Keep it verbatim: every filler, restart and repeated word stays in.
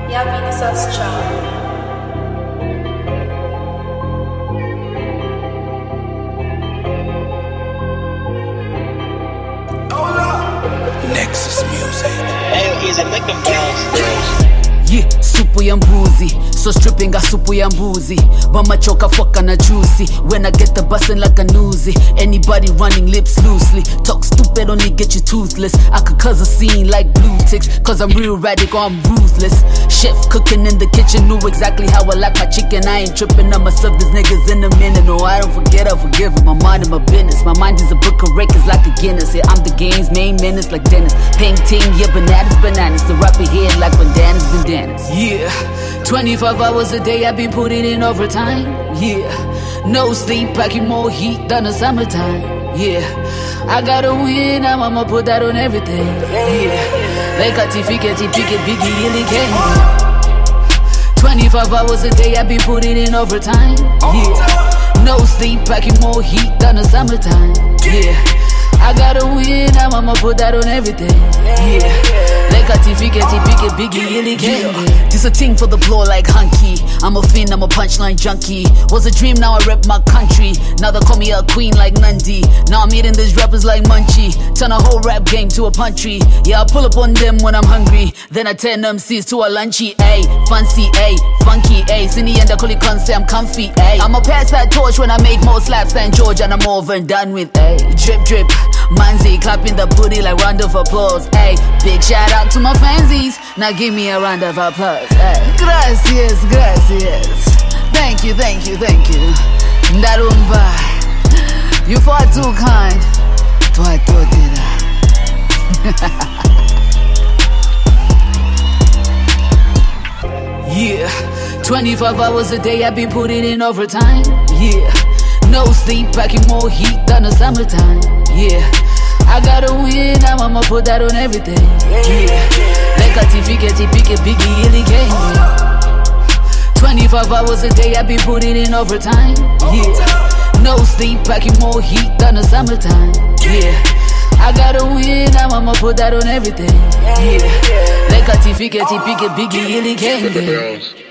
Yamini Sascha. Nexus Music. Hey, easy, make them bounce. Yeah, supu ya mbuzi. So stripping a supu ya mbuzi. Mama choka fucka na juicy. When I get the bustin' like a newsie. Anybody running lips loosely. Talk stupid only get you toothless. I could cause a scene like blue ticks. Cause I'm real radical, I'm ruthless. Chef cooking in the kitchen, knew exactly how I like my chicken. I ain't tripping, I'ma serve these niggas in a minute. No, I don't forget, I forgive it. My mind and my business. My mind is a book of records like a Guinness. Yeah, I'm the game's main menace like Dennis. Painting, yeah, bananas, bananas. The rapper head like bandanas, bandanas. Yeah, twenty-five hours a day I've been putting in overtime. Yeah, no sleep, packing more heat than the summertime. Yeah, I gotta win, now I'ma put that on everything. Yeah, like a ticket, ticket, biggie, illy candy. twenty-five hours a day I've been putting in overtime. Yeah, no sleep, packing more heat than the summertime. Yeah, I gotta win, now I'ma put that on everything. Yeah, like a ticket, ticket, biggie, illy candy. This a thing for the blow like hunky. I'm a fiend, I'm a punchline junkie. Was a dream, now I rep my country. Now they call me a queen like Nandi. Now I'm eating these rappers like Munchie. Turn a whole rap game to a puntry. Yeah, I pull up on them when I'm hungry. Then I turn M Cs to a lunchy, ayy. Fancy, ayy. Funky, ayy. In the end I call it can't say I'm comfy, ayy. I'ma pass that torch when I make more slaps than George. And I'm over and done with, ayy. Drip, drip. Manzi clapping the booty like round of applause, ayy. Big shout out to my fansies. Now give me a round of applause, ayy. Gracias, gracias. Thank you, thank you, thank you. Ndarumba. You far too kind. Twa totira. Yeah, twenty-five hours a day I've been putting in overtime. Yeah, no sleep, packing more heat than the summertime. Yeah, I gotta win, now I'ma put that on everything. Yeah, like a ticket, ticket, biggie, illy candy. twenty-five hours a day I've been putting in overtime. Yeah, no sleep, packing more heat than the summertime. Yeah, I gotta win, now I'ma put that on everything. Yeah, like a ticket, ticket, biggie, illy candy.